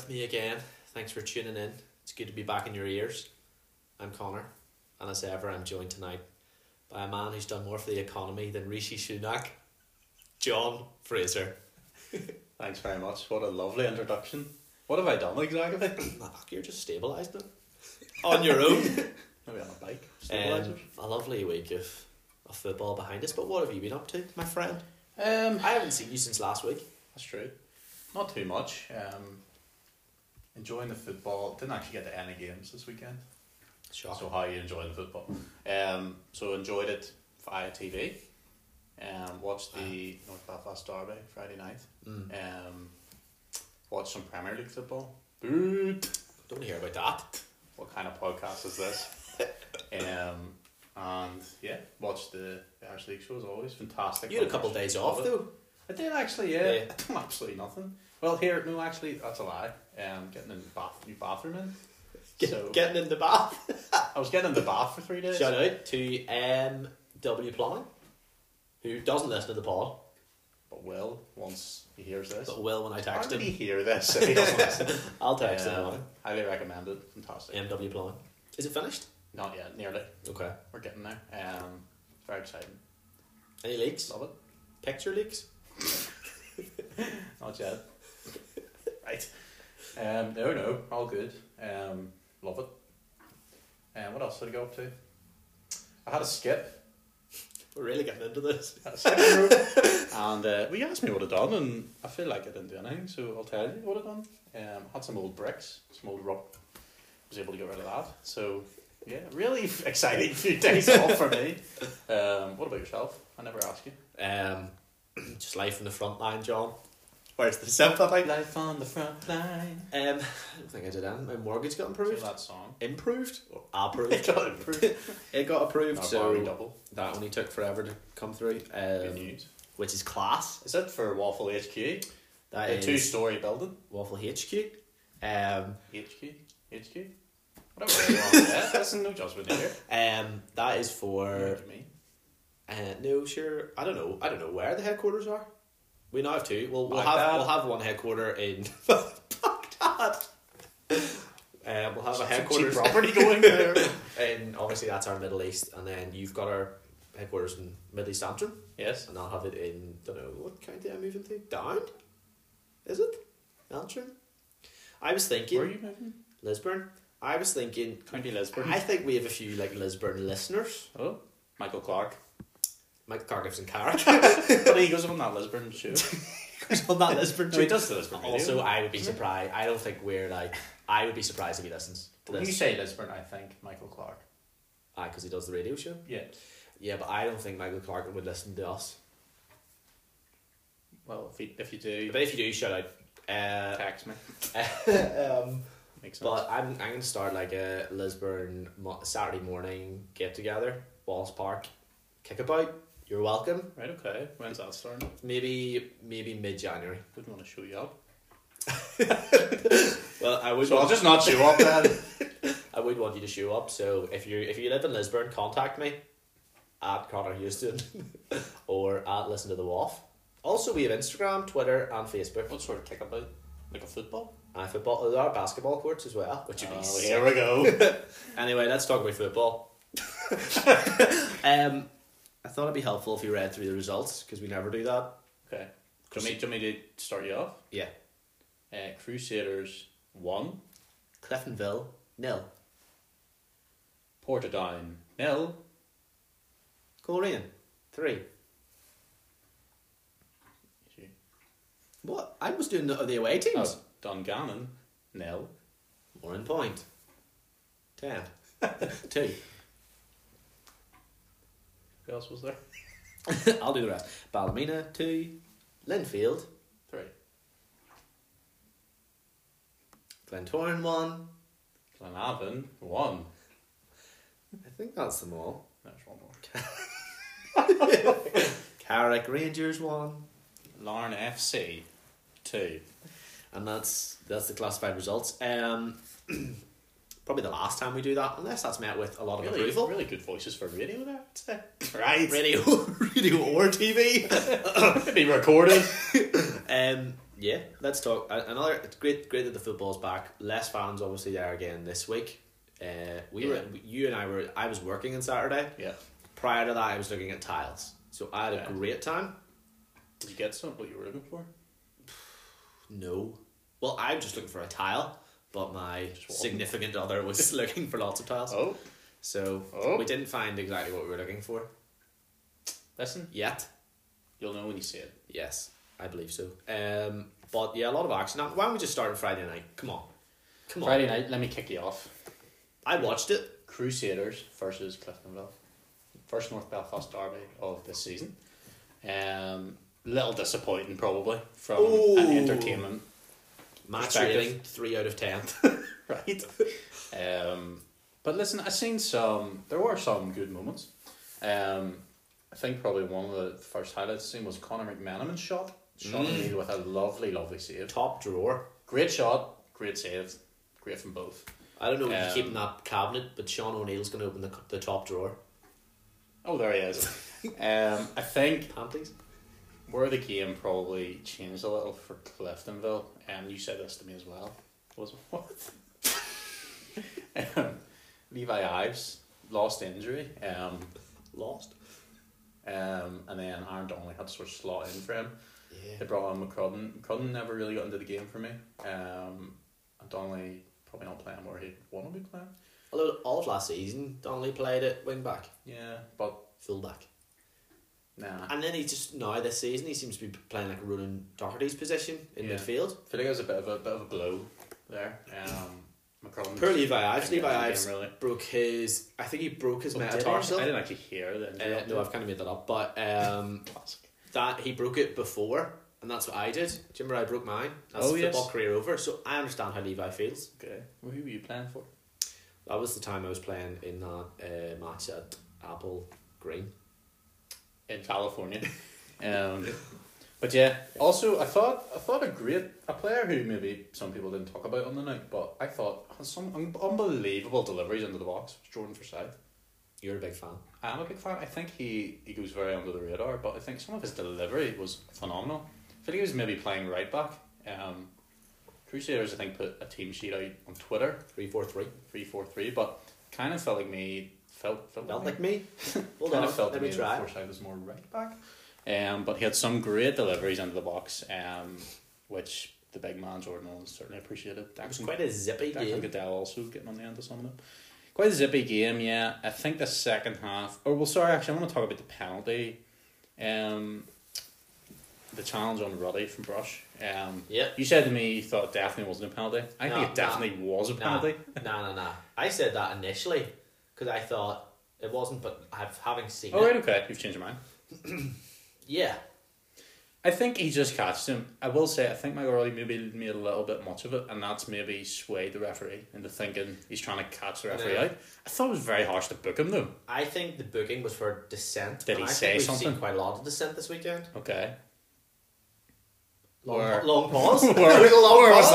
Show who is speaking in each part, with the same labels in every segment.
Speaker 1: with me again. Thanks for tuning in. It's good to be back in your ears. I'm Connor, and as ever, I'm joined tonight by a man who's done more for the economy than Rishi Sunak, John Fraser.
Speaker 2: Thanks very much. What a lovely introduction. What have I done exactly?
Speaker 1: You're just stabilising it on your own.
Speaker 2: Maybe on a bike. Stabilisers.
Speaker 1: A lovely week of football behind us. But what have you been up to, my friend? I haven't seen you since last week.
Speaker 2: That's true. Not too much. Enjoying the football. Didn't actually get to any games this weekend.
Speaker 1: Shocking.
Speaker 2: So how are you enjoying the football? So enjoyed it via TV. Watched the North Belfast Derby Friday night. Watched some Premier League football.
Speaker 1: Don't hear about that.
Speaker 2: What kind of podcast is this? And yeah, watched the Irish League show as always. Fantastic.
Speaker 1: You had a couple of days off though.
Speaker 2: I did actually, yeah. I done absolutely nothing. Well, actually, that's a lie. Getting in the new bathroom in.
Speaker 1: Getting in the bath.
Speaker 2: I was getting in the bath for 3 days.
Speaker 1: Shout out to W Plumbing, who doesn't listen to the pod.
Speaker 2: But Will, once he hears this.
Speaker 1: But Will, when I text him.
Speaker 2: How did he hear this if he doesn't listen?
Speaker 1: I'll text him.
Speaker 2: Highly recommended. Fantastic.
Speaker 1: MW Plumbing. Is it finished?
Speaker 2: Not yet, nearly.
Speaker 1: Okay.
Speaker 2: We're getting there. Very exciting.
Speaker 1: Any leaks?
Speaker 2: Love it.
Speaker 1: Picture leaks?
Speaker 2: Not yet. Right. No, all good. Love it. What else did I go up to? I had a skip.
Speaker 1: We're really getting into this.
Speaker 2: I had a skip and well, you asked me what I'd done, and I feel like I didn't do anything, so I'll tell you what I'd done. Had some old bricks, some old rock. Was able to get rid of that. So yeah, really exciting few days off for me. What about yourself? I never asked you.
Speaker 1: Just life in the front line, John. Where's the sympathy?
Speaker 2: Life on the front line.
Speaker 1: I don't think I did anything. My mortgage got improved.
Speaker 2: That song.
Speaker 1: Improved? Or approved?
Speaker 2: It got improved.
Speaker 1: It got approved, so
Speaker 2: double.
Speaker 1: That only took forever to come through.
Speaker 2: Good news.
Speaker 1: Which is class.
Speaker 2: Is that for Waffle HQ?
Speaker 1: That
Speaker 2: a
Speaker 1: is
Speaker 2: 2-story building.
Speaker 1: Waffle HQ.
Speaker 2: HQ. Whatever you want to say. Listen, no judgment here.
Speaker 1: That is for.
Speaker 2: Me.
Speaker 1: No, sure. I don't know where the headquarters are. We now have two. We'll
Speaker 2: Baghdad.
Speaker 1: have one headquarter in Baghdad. We'll have a headquarters
Speaker 2: property going there.
Speaker 1: And obviously that's our Middle East, and then you've got our headquarters in Middle East Antrim.
Speaker 2: Yes.
Speaker 1: And I'll have it in, don't know, what county I'm moving to? Down? Is it? Antrim? I was thinking.
Speaker 2: Where are you moving?
Speaker 1: Lisburn. I was thinking.
Speaker 2: County Lisburn.
Speaker 1: I think we have a few like Lisburn listeners.
Speaker 2: Oh, Michael Clark.
Speaker 1: Michael Clark lives in Carrick.
Speaker 2: But he goes on that Lisburn show.
Speaker 1: On that Lisburn
Speaker 2: No, he does the Lisburn video.
Speaker 1: Also, I would be surprised. I don't think we're like. I would be surprised if he listens to
Speaker 2: When
Speaker 1: this.
Speaker 2: you say Lisburn, I think Michael Clark.
Speaker 1: Because he does the radio show.
Speaker 2: Yeah.
Speaker 1: Yeah, but I don't think Michael Clark would listen to us.
Speaker 2: Well, if you do,
Speaker 1: But if you do, shout out.
Speaker 2: text me. Makes sense.
Speaker 1: But I'm going to start like a Lisburn Saturday morning get together, Wallace Park, kickabout. You're welcome.
Speaker 2: Right, okay. When's that starting?
Speaker 1: Maybe mid-January.
Speaker 2: Wouldn't want to show you up.
Speaker 1: Well, I would.
Speaker 2: So I'll just not show up then.
Speaker 1: I would want you to show up. So if you live in Lisburn, contact me at Connor Houston or at Listen to the Waff. Also, we have Instagram, Twitter, and Facebook.
Speaker 2: What sort of kickabout? Like a football?
Speaker 1: And football. There are basketball courts as well, which would be sick.
Speaker 2: Here we go.
Speaker 1: Anyway, let's talk about football. I thought it'd be helpful if you read through the results, because we never do that.
Speaker 2: Okay. Do you want me to start you off?
Speaker 1: Yeah.
Speaker 2: Crusaders 1.
Speaker 1: Cliftonville 0.
Speaker 2: Portadown 0.
Speaker 1: Coleraine 3. What? I was doing the away teams.
Speaker 2: Oh, Dungannon 0.
Speaker 1: 1 point. 10. 2.
Speaker 2: Who else was there?
Speaker 1: I'll do the rest. Ballymena 2. Linfield
Speaker 2: 3.
Speaker 1: Glentoran 1.
Speaker 2: Glenavon 1.
Speaker 1: I think that's them all.
Speaker 2: There's one more.
Speaker 1: Carrick Rangers 1.
Speaker 2: Larne FC 2.
Speaker 1: And that's the classified results. Probably the last time we do that, unless that's met with a lot of approval.
Speaker 2: Really good voices for radio there, I'd say.
Speaker 1: Right. Radio or TV.
Speaker 2: Could be recorded.
Speaker 1: Yeah, let's talk. Another. It's great that the football's back. Less fans obviously there again this week. You and I were. I was working on Saturday.
Speaker 2: Yeah.
Speaker 1: Prior to that, I was looking at tiles. So I had a great time.
Speaker 2: Did you get some? What you were looking for?
Speaker 1: No. Well, I'm just looking for a tile, but my significant other was looking for lots of tiles.
Speaker 2: Oh.
Speaker 1: So we didn't find exactly what we were looking for.
Speaker 2: Listen.
Speaker 1: Yet.
Speaker 2: You'll know when you see it.
Speaker 1: Yes, I believe so. But yeah, a lot of action. Now, why don't we just start on Friday night? Come on.
Speaker 2: Friday night, let me kick you off.
Speaker 1: I watched it.
Speaker 2: Crusaders versus Cliftonville. First North Belfast derby of this season. Little disappointing probably from an entertainment
Speaker 1: match rating 3 out of 10.
Speaker 2: Right. But listen, there were some good moments. I think probably one of the first highlights seen was Conor McMenamin's shot. Shot O'Neill with a lovely save.
Speaker 1: Top drawer.
Speaker 2: Great shot, great save, great from both.
Speaker 1: I don't know if you keep in that cabinet, but Sean O'Neill's going to open the top drawer.
Speaker 2: Oh, there he is. I think
Speaker 1: Panties?
Speaker 2: where the game probably changed a little for Cliftonville, and you said this to me as well, was what? Levi Ives lost injury.
Speaker 1: Lost?
Speaker 2: And then Aaron Donnelly had to sort of slot in for him.
Speaker 1: Yeah.
Speaker 2: They brought on McCrudden. McCrudden never really got into the game for me. And Donnelly probably not playing where he'd want to be playing.
Speaker 1: Although all of last season, Donnelly played at wing back.
Speaker 2: Yeah, but
Speaker 1: full back.
Speaker 2: Nah.
Speaker 1: And then now this season he seems to be playing like Ronan Doherty's position in midfield.
Speaker 2: I feel like it was a bit of a blow there. McCrudden.
Speaker 1: Poor Levi Ives. Levi Ives
Speaker 2: really.
Speaker 1: broke his. I think he broke his metatarsal.
Speaker 2: I didn't actually hear that.
Speaker 1: No, I've kind of made that up, but that he broke it before, and that's what I did. Do you remember I broke mine? That's football career over. So I understand how Levi feels.
Speaker 2: Okay. Well, who were you playing for?
Speaker 1: That was the time I was playing in that match at Apple Green
Speaker 2: in California. But yeah, also I thought a player who maybe some people didn't talk about on the night, but I thought had some unbelievable deliveries into the box. Was Jordan Forsyth.
Speaker 1: You're a big fan.
Speaker 2: I am a big fan. I think he goes very under the radar, but I think some of his delivery was phenomenal. I feel like he was maybe playing right back. Crusaders, I think, put a team sheet out on Twitter.
Speaker 1: 3-4-3.
Speaker 2: 3-4-3, but kind of felt like me. Felt
Speaker 1: like me.
Speaker 2: Hold on, felt let me try. Forsyth was more right back. But he had some great deliveries into the box, which the big man Jordan Owens certainly appreciated.
Speaker 1: It was quite a zippy game.
Speaker 2: Declan Goodell also getting on the end of some of them. Quite a zippy game, yeah. I think the second half... I want to talk about the penalty. The challenge on Ruddy from Brush. You said to me you thought it definitely wasn't a penalty. I think it definitely was a penalty.
Speaker 1: Nah. I said that initially because I thought it wasn't, but having seen it...
Speaker 2: Oh, right, okay. You've changed your mind.
Speaker 1: Yeah.
Speaker 2: I think he just catched him. I will say, I think McGorley maybe made a little bit much of it, and that's maybe swayed the referee into thinking he's trying to catch the referee out. I thought it was very harsh to book him, though.
Speaker 1: I think the booking was for dissent.
Speaker 2: Did he say something?
Speaker 1: We've seen quite a lot of dissent this weekend.
Speaker 2: Okay.
Speaker 1: Long pause.
Speaker 2: Where was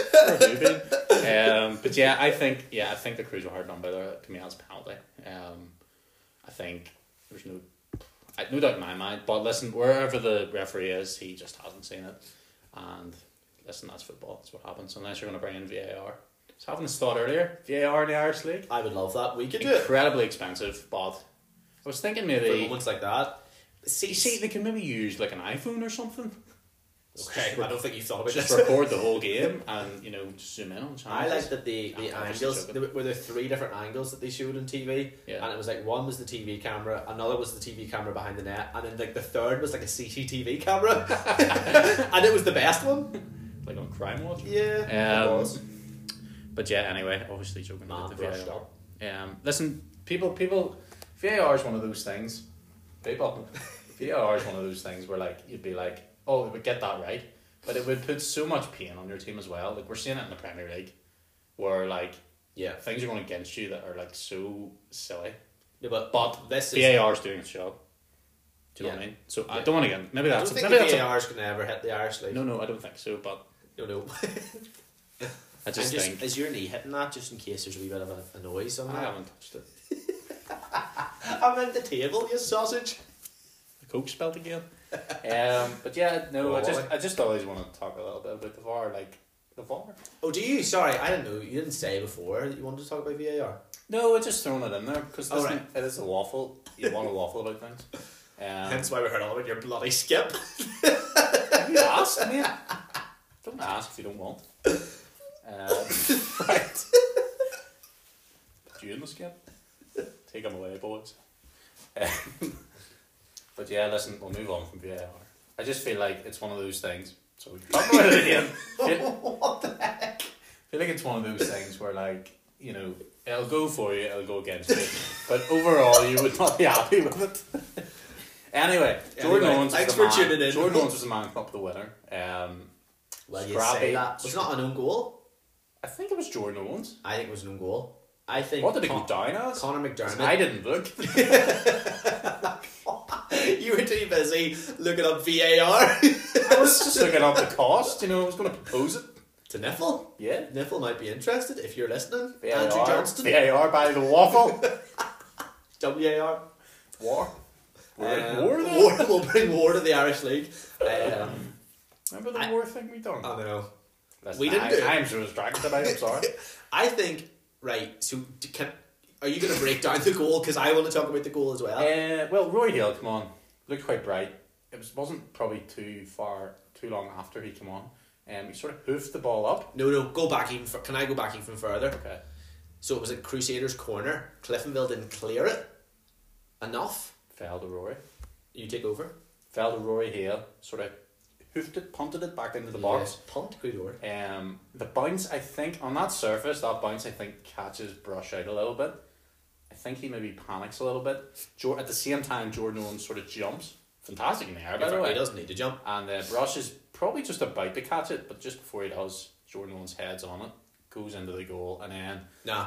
Speaker 2: that? But yeah, I think the Crews were hard done by there. To me, that's a penalty. I think there's no doubt in my mind. But listen, wherever the referee is, he just hasn't seen it. And listen, that's football. That's what happens. Unless you're going to bring in VAR. I was having this thought earlier. VAR in the Irish League.
Speaker 1: I would love that. We could do it.
Speaker 2: Incredibly expensive, but I was thinking maybe
Speaker 1: for moments like that.
Speaker 2: See, they can maybe use like an iPhone or something.
Speaker 1: Okay, I don't think you thought about
Speaker 2: just
Speaker 1: this.
Speaker 2: record the whole game and just zoom in on channels.
Speaker 1: I like that the angles were there 3 different angles that they showed on TV, and it was like one was the TV camera, another was the TV camera behind the net, and then like the third was like a CCTV camera, and it was the best one,
Speaker 2: like on Crime Watch.
Speaker 1: Yeah, it was.
Speaker 2: But yeah, anyway, obviously joking about the VAR. Listen, people, VAR is one of those things. VAR is one of those things where like you'd be like, oh, it would get that right, but it would put so much pain on your team as well. Like we're seeing it in the Premier League, where like things are going against you that are like so silly.
Speaker 1: Yeah, but this
Speaker 2: VAR is doing its job. Do you know what I mean? So I don't want to get maybe that's.
Speaker 1: I don't think the VAR is going to ever hit the Irish League.
Speaker 2: No, I don't think so. But
Speaker 1: no.
Speaker 2: I just think
Speaker 1: is your knee hitting that just in case there's a wee bit of a noise on that?
Speaker 2: I haven't touched it.
Speaker 1: I'm at the table, you sausage.
Speaker 2: The Coke spelled again. But yeah, no,
Speaker 1: Oh,
Speaker 2: I just always want to talk a little bit about the VAR, like the VAR.
Speaker 1: Oh, do you? Sorry, I didn't know. You didn't say before that you wanted to talk about VAR.
Speaker 2: No, I just thrown it in there because
Speaker 1: Oh, right.
Speaker 2: it is a waffle. You want to waffle about things.
Speaker 1: Hence why we heard all about your bloody skip.
Speaker 2: You ask, mate. Don't ask if you don't want. Right. Put you in the skip. Take them away, boys. But yeah, listen, we'll move on from VAR. I just feel like it's one of those things. So we talk about it again.
Speaker 1: What the heck?
Speaker 2: I feel like it's one of those things where, like, you know, it'll go for you, it'll go against you. But overall, you would not be happy with it. Anyway, Jordan Owens was the man come up with the winner.
Speaker 1: Well, you say that. Was it not an own goal?
Speaker 2: I think it was Jordan Owens.
Speaker 1: I think it was an own goal. I think.
Speaker 2: What did it go down as?
Speaker 1: Conor McDermott.
Speaker 2: I didn't look.
Speaker 1: You were too busy looking up VAR.
Speaker 2: I was just looking up the cost. You know, I was going to propose it
Speaker 1: to Niffle.
Speaker 2: Yeah,
Speaker 1: Niffle might be interested if you're listening.
Speaker 2: VAR,
Speaker 1: Andrew Johnston.
Speaker 2: VAR by the waffle.
Speaker 1: WAR.
Speaker 2: War.
Speaker 1: We'll bring war to the Irish League.
Speaker 2: Remember the war thing we done?
Speaker 1: I know.
Speaker 2: Listen,
Speaker 1: We didn't do it.
Speaker 2: I'm so distracted about it, I'm sorry.
Speaker 1: I think, right, so are you going to break down the goal? Because I want to talk about the goal as well.
Speaker 2: Well, Roy Hill, come on. Looked quite bright. It wasn't probably too long after he came on. He sort of hoofed the ball up.
Speaker 1: No, go back even. Can I go back even further?
Speaker 2: Okay.
Speaker 1: So it was at Crusaders' corner. Cliftonville didn't clear it enough.
Speaker 2: Fell to Rory.
Speaker 1: You take over.
Speaker 2: Fell to Rory Hill. Sort of hoofed it, punted it back into the box.
Speaker 1: Punt, good word.
Speaker 2: The bounce, I think, on that surface, catches Brush out a little bit. I think he maybe panics a little bit. At the same time, Jordan Owens sort of jumps. Fantastic in the air, by the way.
Speaker 1: He doesn't need to jump.
Speaker 2: And Brush is probably just about to catch it, but just before he does, Jordan Owens heads on it, goes into the goal, and then...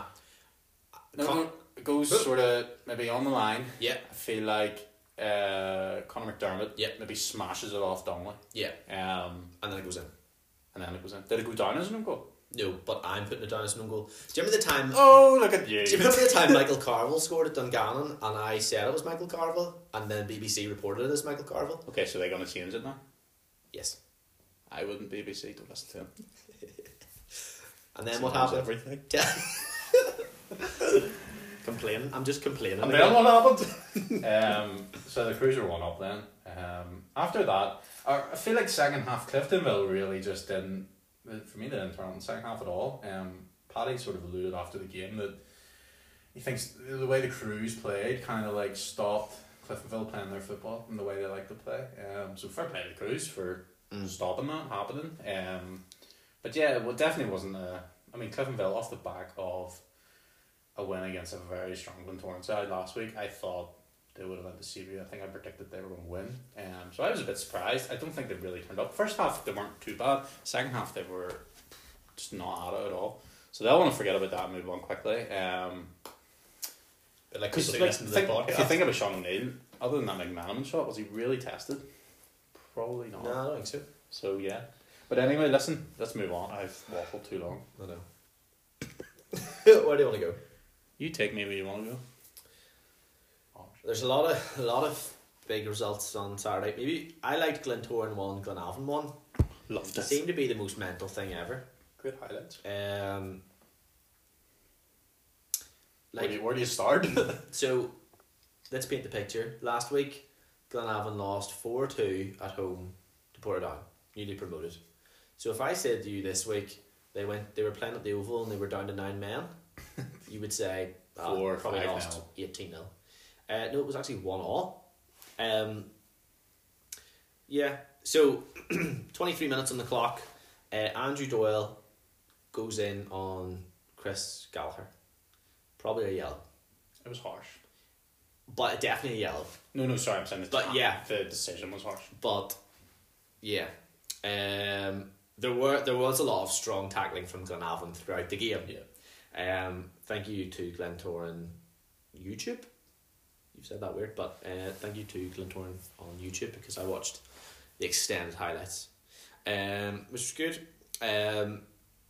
Speaker 2: It goes sort of maybe on the line.
Speaker 1: Yeah.
Speaker 2: I feel like Conor McDermott maybe smashes it off Donnelly.
Speaker 1: Yeah. And then it goes in.
Speaker 2: Did it go down as an own goal?
Speaker 1: No, but I'm putting it down as an own goal. Do you remember the time...
Speaker 2: Oh, look at you.
Speaker 1: Do you remember the time Michael Carville scored at Dungannon and I said it was Michael Carville and then BBC reported it as Michael Carville?
Speaker 2: Okay, so they're going to change it now?
Speaker 1: Yes.
Speaker 2: I wouldn't BBC, don't listen to him.
Speaker 1: And then what happened?
Speaker 2: Everything.
Speaker 1: Complaining. I'm just complaining.
Speaker 2: And then what happened? So the Cruiser won up then. After that, I feel like second half Cliftonville really just didn't, for me they didn't turn on the second half at all. Paddy sort of alluded after the game that he thinks the way the Crews played kind of like stopped Cliftonville playing their football and the way they like to play. So fair play to the Crews for stopping that happening. But yeah, it definitely wasn't Cliftonville off the back of a win against a very strong Glentoran side last week. I thought they would have went to Seaview. I think I predicted they were going to win. So I was a bit surprised. I don't think they really turned up. First half they weren't too bad. Second half they were just not at it at all. So they'll want to forget about that and move on quickly.
Speaker 1: But like,
Speaker 2: if you think about Sean O'Neill, other than that McManaman shot, was he really tested? Probably not.
Speaker 1: No, I don't think so.
Speaker 2: So yeah. But anyway, listen, let's move on. I've waffled too long.
Speaker 1: I know. Where do you want to go?
Speaker 2: You take me where you want to go.
Speaker 1: There's a lot of big results on Saturday. Maybe I liked Glentoran 1, Glenavon 1.
Speaker 2: Loved
Speaker 1: it. Seemed to be the most mental thing ever.
Speaker 2: Great highlights.
Speaker 1: Where
Speaker 2: do you start?
Speaker 1: So, let's paint the picture. Last week, Glenavon lost 4-2 at home to Portadown, newly promoted. So if I said to you this week they were playing at the Oval and they were down to 9 men, you would say probably lost 18-0. No, it was actually 1-1. Yeah. So 23 minutes on the clock. Andrew Doyle goes in on Chris Gallagher. Probably a yellow.
Speaker 2: It was harsh.
Speaker 1: But definitely a yellow.
Speaker 2: No, sorry, I'm saying the decision was harsh.
Speaker 1: But yeah. There was a lot of strong tackling from Glenavon throughout the game.
Speaker 2: Yeah.
Speaker 1: Thank you to Glentoran YouTube. You've said that weird, but thank you to Glentoran on YouTube because I watched the extended highlights, which was good. And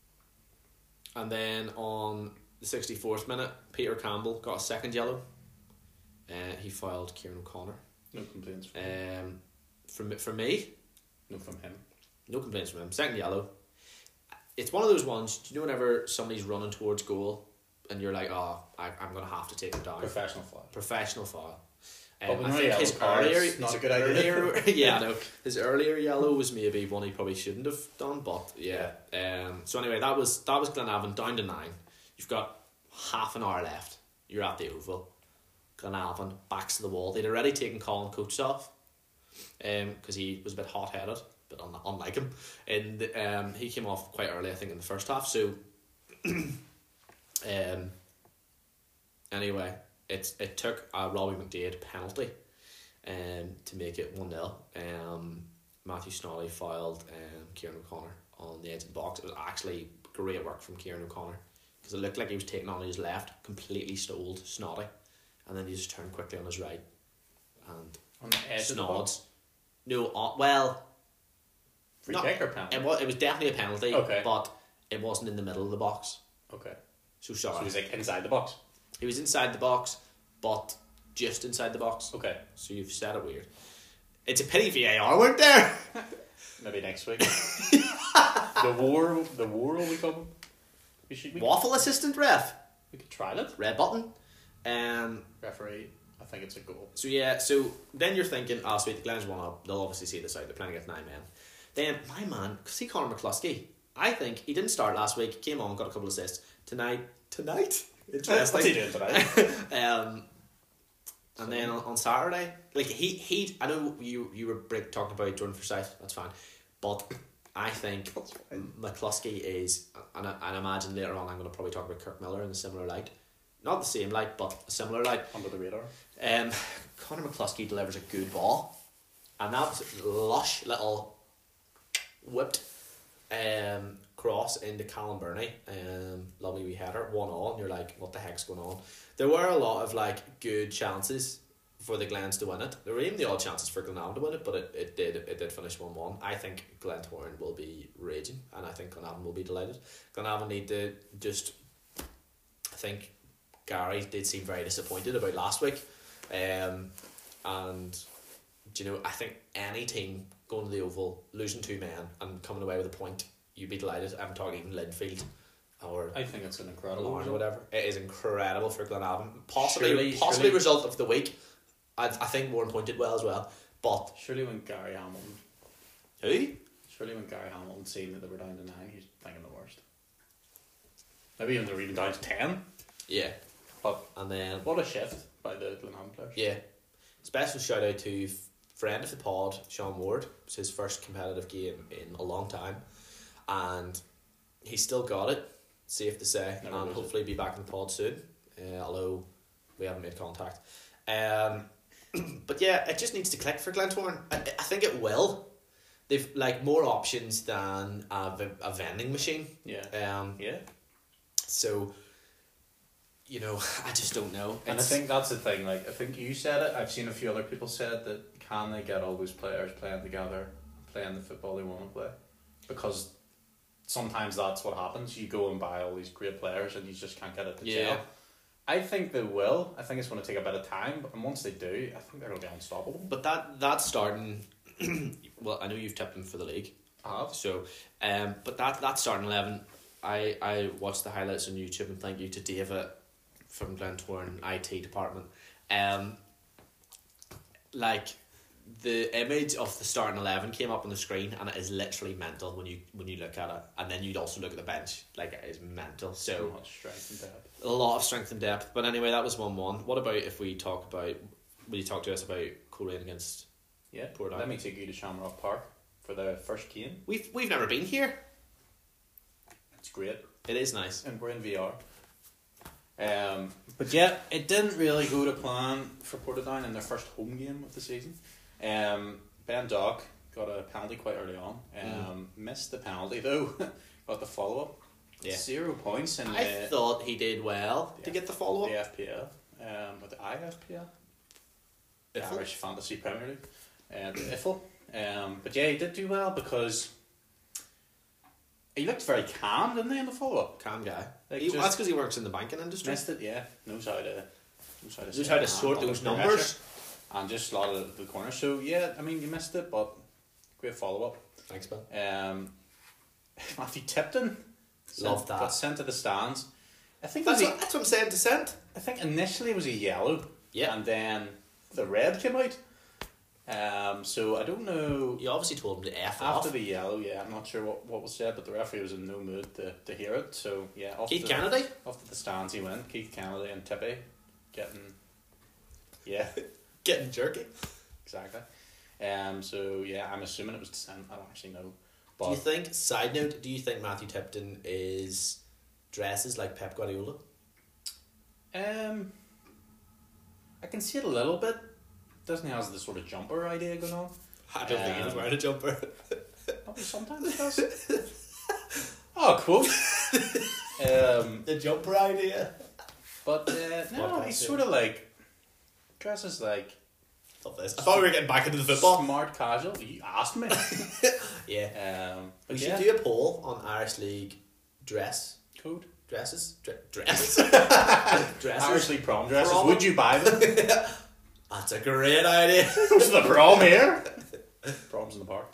Speaker 1: then on the 64th minute, Peter Campbell got a second yellow. He fouled Kieran O'Connor.
Speaker 2: No complaints.
Speaker 1: For me,
Speaker 2: No, from him.
Speaker 1: no complaints from him. Second yellow. It's one of those ones. Do you know whenever somebody's running towards goal and you're like, oh, I'm gonna have to take him down.
Speaker 2: Professional foul.
Speaker 1: Professional foul.
Speaker 2: But
Speaker 1: I think his earlier,
Speaker 2: not a good idea.
Speaker 1: yeah, I know. His earlier yellow was maybe one he probably shouldn't have done, but yeah. So anyway, that was Glenavon down to 9. You've got half an hour left. You're at the Oval. Glenavon backs to the wall. They'd already taken Colin Coates off, because he was a bit hot headed, but unlike him, and he came off quite early, I think, in the first half. So, anyway. It took a Robbie McDade penalty to make it 1-0. Matthew Snoddy fouled Kieran O'Connor on the edge of the box. It was actually great work from Kieran O'Connor because it looked like he was taking on his left, completely stole Snoddy, and then he just turned quickly on his right and
Speaker 2: on the edge of the box.
Speaker 1: No, well,
Speaker 2: free kick or penalty?
Speaker 1: It was definitely a penalty,
Speaker 2: okay,
Speaker 1: but it wasn't in the middle of the box.
Speaker 2: Okay,
Speaker 1: so sorry.
Speaker 2: So he was like inside the box.
Speaker 1: He was inside the box, but just inside the box.
Speaker 2: Okay.
Speaker 1: So you've said it weird. It's a pity VAR weren't there.
Speaker 2: Maybe next week. the war will be coming.
Speaker 1: Waffle assistant ref.
Speaker 2: We could try it.
Speaker 1: Red button.
Speaker 2: Referee, I think it's a goal.
Speaker 1: So yeah, so then you're thinking, oh sweet, the Glens won up. They'll obviously see this out. They're playing against 9 men. Then my man, see Conor McCluskey. I think he didn't start last week. Came on, got a couple of assists. Tonight. Interesting.
Speaker 2: What's he doing tonight?
Speaker 1: And then on Saturday, like he I know you were talking about Jordan Forsyth. That's fine, but I think McCluskey is, and I imagine later on I'm going to probably talk about Kirk Miller in a similar light, not the same light, but a similar light.
Speaker 2: Under the radar.
Speaker 1: Conor McCluskey delivers a good ball, and that was a lush little whipped cross into Callum Burney, lovely wee header, 1-1. You're like, what the heck's going on? There were a lot of like good chances for the Glens to win it. There were even the odd chances for Glenavon to win it, but it did finish 1-1. I think Glentoran will be raging, and I think Glenavon will be delighted. Glenavon need to just, I think Gary did seem very disappointed about last week, and do you know, I think any team going to the Oval, losing 2 men and coming away with a point, you'd be delighted. I'm talking even Linfield, or
Speaker 2: I think it's an incredible
Speaker 1: or
Speaker 2: result.
Speaker 1: whatever. It is incredible for Glenavon. Possibly result of the week. I think Warren Point did well as well. But
Speaker 2: surely when Gary Hamilton seen that they were down to 9, he's thinking the worst. Maybe even they're even down to 10.
Speaker 1: Yeah.
Speaker 2: But
Speaker 1: and then
Speaker 2: what a shift by the Glenavon players.
Speaker 1: Yeah. Special shout out to friend of the pod, Sean Ward. It was his first competitive game in a long time, and he still got it, safe to say.
Speaker 2: Never
Speaker 1: and hopefully be back in the pod soon, although we haven't made contact. But yeah, it just needs to click for Glentoran. I think it will. They've like more options than a vending machine.
Speaker 2: Yeah.
Speaker 1: Yeah. So, you know, I just don't know.
Speaker 2: And I think that's the thing. Like, I think you said it. I've seen a few other people said that, can they get all those players playing together, playing the football they want to play? Because sometimes that's what happens. You go and buy all these great players and you just can't get it to gel. I think they will. I think it's going to take a bit of time, but once they do, I think they're going to be unstoppable.
Speaker 1: But that's starting. Well, I know you've tipped them for the league.
Speaker 2: I have.
Speaker 1: So, but that starting 11, I watched the highlights on YouTube, and thank you to David from Glentoran IT department. Like, the image of the starting 11 came up on the screen, and it is literally mental when you look at it. And then you'd also look at the bench, like, it is mental. So
Speaker 2: much strength and depth.
Speaker 1: A lot of strength and depth. But anyway, that was 1-1. What about if we talk about? Will you talk to us about Coleraine against?
Speaker 2: Yeah.
Speaker 1: Portadown?
Speaker 2: Let me take you to Shamrock Park for the first game.
Speaker 1: We've never been here.
Speaker 2: It's great.
Speaker 1: It is nice,
Speaker 2: and we're in VR. But yeah, it didn't really go to plan for Portadown in their first home game of the season. Ben Dock got a penalty quite early on. Missed the penalty though. Got the follow up.
Speaker 1: Yeah.
Speaker 2: 0 points in
Speaker 1: I thought he did well to get the follow up.
Speaker 2: The FPL. With the IFPL. The
Speaker 1: IFL?
Speaker 2: Irish Fantasy Premier League. The IFL. But yeah, he did do well because he looked very calm, didn't he, in the follow up?
Speaker 1: Calm guy.
Speaker 2: Like
Speaker 1: That's because he works in the banking industry.
Speaker 2: Missed it, yeah. Knows how to
Speaker 1: Knows how to sort those numbers.
Speaker 2: and just slotted the corner. So yeah, I mean you missed it, but great follow up.
Speaker 1: Thanks, man.
Speaker 2: Matthew Tipton
Speaker 1: Love that.
Speaker 2: got sent to the stands. I think
Speaker 1: That's what I'm saying, dissent.
Speaker 2: I think initially it was a yellow,
Speaker 1: Yeah.
Speaker 2: and then the red came out. So I don't know.
Speaker 1: You obviously told him to F
Speaker 2: After
Speaker 1: off.
Speaker 2: the yellow, yeah, I'm not sure what was said, but the referee was in no mood to hear it. So yeah,
Speaker 1: Keith Kennedy?
Speaker 2: off to the stands he went. Keith Kennedy and Tippy getting, yeah,
Speaker 1: Getting jerky.
Speaker 2: exactly. So yeah, I'm assuming it was dissent. I don't actually know. But
Speaker 1: Do you think, side note, do you think Matthew Tipton dresses like Pep Guardiola?
Speaker 2: I can see it a little bit. Doesn't he has the sort of jumper idea going on?
Speaker 1: I don't think he was wearing a jumper.
Speaker 2: Probably sometimes it does. Oh, quote.
Speaker 1: The jumper idea.
Speaker 2: But no, he's sort of like dresses like
Speaker 1: Love this. I thought we were getting back into the football.
Speaker 2: smart casual. You asked me.
Speaker 1: Yeah.
Speaker 2: But
Speaker 1: We should
Speaker 2: yeah,
Speaker 1: do a poll on Irish League dresses.
Speaker 2: code.
Speaker 1: Dresses? Dresses.
Speaker 2: Irish League prom dresses.
Speaker 1: Prom.
Speaker 2: Would you buy them?
Speaker 1: That's a great idea.
Speaker 2: Who's the prom here? Prom's in the park.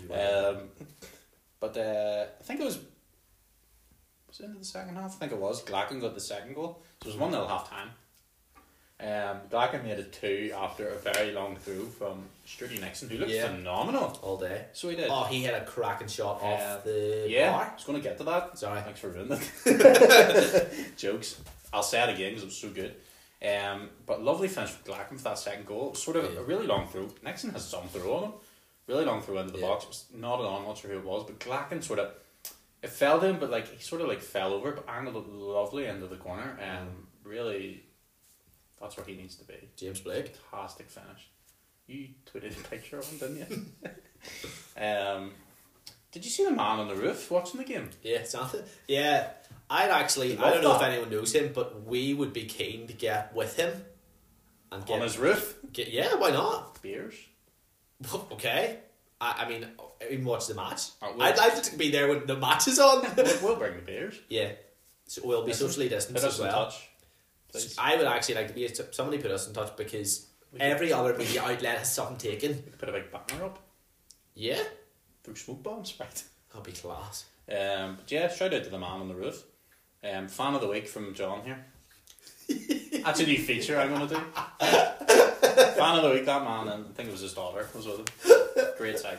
Speaker 2: But I think it was it into the second half? I think it was. Glacken got the second goal. So it was 1-0 half time. Glacken made it 2 after a very long throw from Sturdy Nixon, who looked phenomenal.
Speaker 1: All day.
Speaker 2: So he did.
Speaker 1: Oh, he had a cracking shot off the
Speaker 2: Yeah, I
Speaker 1: bar.
Speaker 2: was going to get to that.
Speaker 1: Sorry.
Speaker 2: Thanks for ruining it. Jokes. I'll say it again because it was so good. But lovely finish for Glacken for that second goal. It was sort of a really long throw. Nixon has some throw on him. Really long throw into the box. It was nodded on, not sure who it was, but Glacken sort of, it fell to him, but like he sort of like fell over, but angled it lovely into the corner. Really, that's where he needs to be.
Speaker 1: James Blake.
Speaker 2: Fantastic finish. You tweeted a picture of him, didn't you? Did you see the man on the roof watching the game?
Speaker 1: Yeah, something. Yeah, I don't know if anyone knows him, but we would be keen to get with him and
Speaker 2: On his roof?
Speaker 1: yeah, why not?
Speaker 2: Beers?
Speaker 1: Okay. I mean, even watch the match.
Speaker 2: We'll-
Speaker 1: I'd like to be there when the match is on.
Speaker 2: We'll bring the beers.
Speaker 1: Yeah. So we'll be socially distanced
Speaker 2: Put
Speaker 1: as
Speaker 2: us in
Speaker 1: well.
Speaker 2: touch, please.
Speaker 1: I would actually like to be. Somebody put us in touch because every other media outlet has something taken.
Speaker 2: We could put a big banner up
Speaker 1: Yeah.
Speaker 2: through smoke bombs, right?
Speaker 1: That'd be class.
Speaker 2: But yeah, shout out to the man on the roof. Fan of the week from John here. That's a new feature I'm going to do. Fan of the week, that man, and I think it was his daughter was with him. Great sight.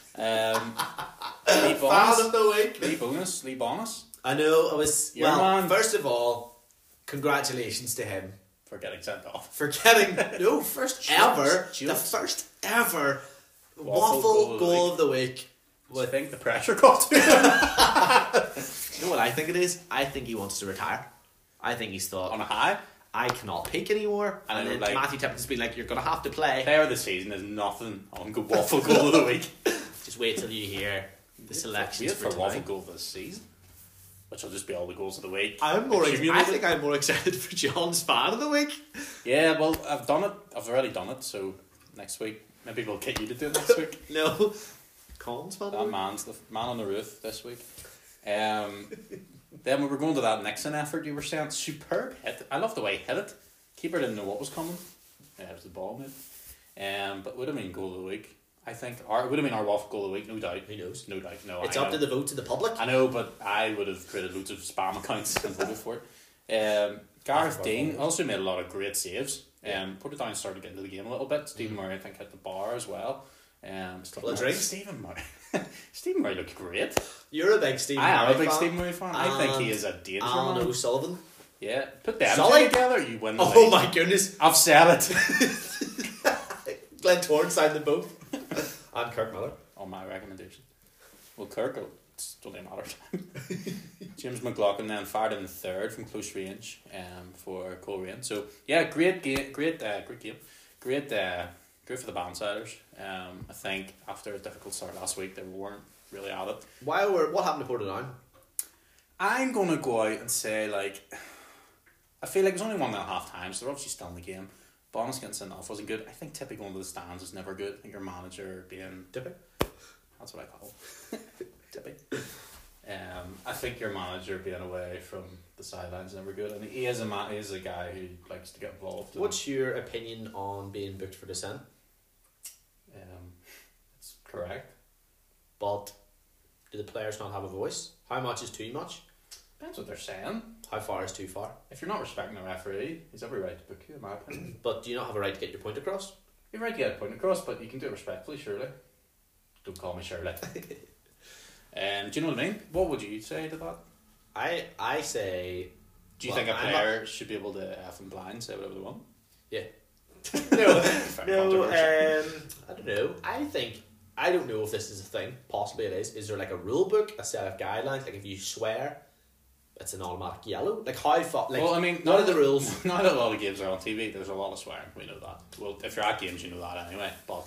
Speaker 2: Lee Bonus.
Speaker 1: Fan of the week.
Speaker 2: Lee Bonus.
Speaker 1: I know. I was.
Speaker 2: Your man.
Speaker 1: First of all, congratulations to him
Speaker 2: For getting sent off.
Speaker 1: for getting first ever, the
Speaker 2: Just.
Speaker 1: first ever
Speaker 2: Waffle
Speaker 1: waffle goal of the week.
Speaker 2: I think the pressure got to him.
Speaker 1: You know what I think it is? I think he wants to retire. I think he's thought,
Speaker 2: On a high.
Speaker 1: I cannot peak anymore.
Speaker 2: And
Speaker 1: And
Speaker 2: I
Speaker 1: then
Speaker 2: know, like-
Speaker 1: Matthew Tipton's been like, you're going to have to play.
Speaker 2: Player of the season is nothing on waffle goal of the week.
Speaker 1: Just wait till you hear the selections
Speaker 2: Wait
Speaker 1: for
Speaker 2: for waffle
Speaker 1: tonight.
Speaker 2: goal of the season. Which will just be all the goals of the week.
Speaker 1: I
Speaker 2: Accumulated.
Speaker 1: think I'm more excited for John's fan of the week.
Speaker 2: Yeah, well, I've done it. I've already done it, so next week. Maybe we'll get you to do it next week.
Speaker 1: No. Colin's fan of the
Speaker 2: That
Speaker 1: week?
Speaker 2: man's the man on the roof this week. Then we were going to that Nixon effort you were saying. Superb hit. I love the way he hit it. Keeper didn't know what was coming. It was the ball, mate. But would have been goal of the week, I think. Or it would have been our waffle goal of the week, no doubt.
Speaker 1: Who knows?
Speaker 2: No doubt. No,
Speaker 1: It's
Speaker 2: I
Speaker 1: up
Speaker 2: know.
Speaker 1: to the vote to the public.
Speaker 2: I know, but I would have created loads of spam accounts and voted for it. Gareth Dean also made a lot of great saves. Portadown started getting into the game a little bit. Stephen Murray, I think, hit the bar as well.
Speaker 1: Couple of drinks.
Speaker 2: Stephen Murray. Stephen Murray looked great.
Speaker 1: You're a big Stephen
Speaker 2: I am
Speaker 1: Murray
Speaker 2: a big
Speaker 1: fan.
Speaker 2: Stephen Murray fan. I think he is a danger
Speaker 1: Alan
Speaker 2: man.
Speaker 1: O'Sullivan.
Speaker 2: Yeah, put them
Speaker 1: Sully?
Speaker 2: two together, you win the
Speaker 1: Oh
Speaker 2: league.
Speaker 1: my goodness.
Speaker 2: I've said it.
Speaker 1: Glenn Torrance signed them both. And Kirk Miller.
Speaker 2: On my recommendation. Well, Kirk, it's only a matter of time. James McLaughlin then fired in the third from close range for Coleraine. So, yeah, great game. Great game. Great for the Bandsiders. I think after a difficult start last week, they weren't really at it.
Speaker 1: What happened to Portadown?
Speaker 2: I'm going to go out and say, like, I feel like it was only 1.5 half time, so they're obviously still in the game. Bonus getting sent off wasn't good. I think Tippy going to the stands is never good. I think your manager being...
Speaker 1: Tippy?
Speaker 2: That's what I call him. Tippy. I think your manager being away from the sidelines is never good, and he is a guy who likes to get involved.
Speaker 1: What's your opinion on being booked for dissent?
Speaker 2: It's correct.
Speaker 1: But do the players not have a voice? How much is too much?
Speaker 2: Depends what they're saying.
Speaker 1: How far is too far?
Speaker 2: If you're not respecting the referee, he's every right to book you, in my opinion.
Speaker 1: But do you not have a right to get your point across?
Speaker 2: You're right to get a point across, but you can do it respectfully, surely. Don't call me Shirley. Do you know what I mean? What would you say to that?
Speaker 1: I say...
Speaker 2: Do you think a player should be able to F and blind say whatever they want?
Speaker 1: Yeah.
Speaker 2: No,
Speaker 1: I don't know. I don't know if this is a thing. Possibly it is. Is there like a rule book, a set of guidelines? Like if you swear, it's an automatic yellow. Like how far? Like,
Speaker 2: well, I mean,
Speaker 1: what are the rules?
Speaker 2: Not a lot of games are on TV. There's a lot of swearing. We know that. Well, if you're at games, you know that anyway. But